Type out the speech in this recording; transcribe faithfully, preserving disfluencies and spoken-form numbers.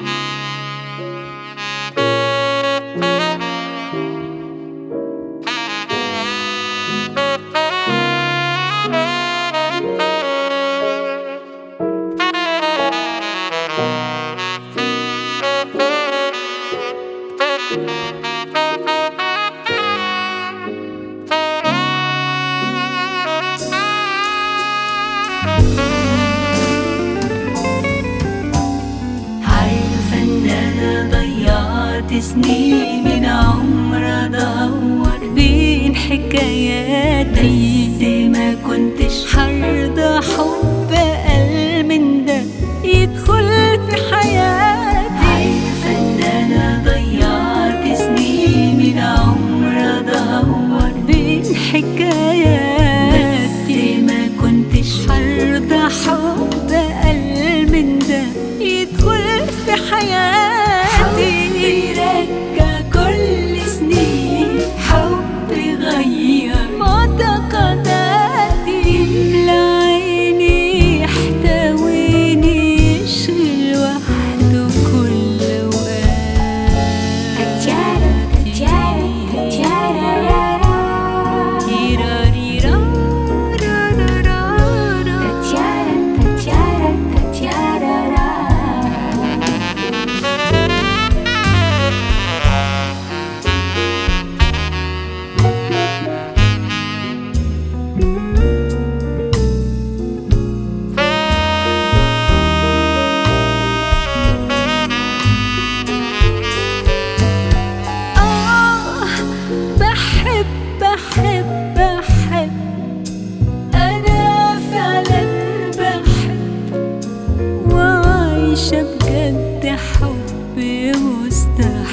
عارفة ان انا ضيعت سنين من عمر ادور بين حكاياتي، بس ما كنتش هرضى حب اقل من ده يدخل في حياتي. عارفة ان انا ضيعت سنين من عمر ادور بين حكاياتي، بس ما كنتش هرضى حب اقل من ده يدخل في حياتي. حب يرجع كل سنين، حب يغير معتقداتي، يملى عيني يحتويني يشغل وحده كل بحب بحب أنا فعلا بحب، وعايشة بجد حب مستحيل.